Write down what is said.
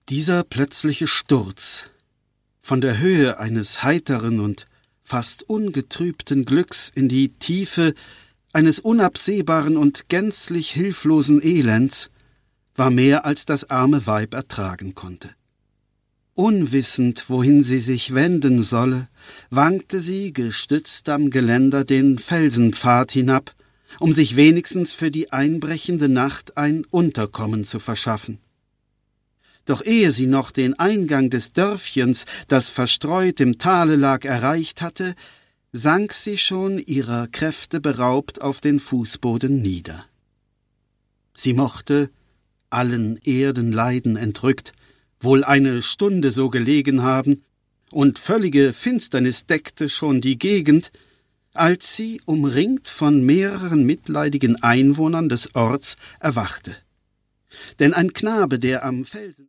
Dieser plötzliche Sturz von der Höhe eines heiteren und fast ungetrübten Glücks in die Tiefe eines unabsehbaren und gänzlich hilflosen Elends war mehr, als das arme Weib ertragen konnte. Unwissend, wohin sie sich wenden solle, wankte sie, gestützt am Geländer, den Felsenpfad hinab, um sich wenigstens für die einbrechende Nacht ein Unterkommen zu verschaffen. Doch ehe sie noch den Eingang des Dörfchens, das verstreut im Tale lag, erreicht hatte, sank sie schon, ihrer Kräfte beraubt, auf den Fußboden nieder. Sie mochte, allen Erdenleiden entrückt, wohl eine Stunde so gelegen haben, und völlige Finsternis deckte schon die Gegend, als sie, umringt von mehreren mitleidigen Einwohnern des Orts, erwachte. Denn ein Knabe, der am Felsen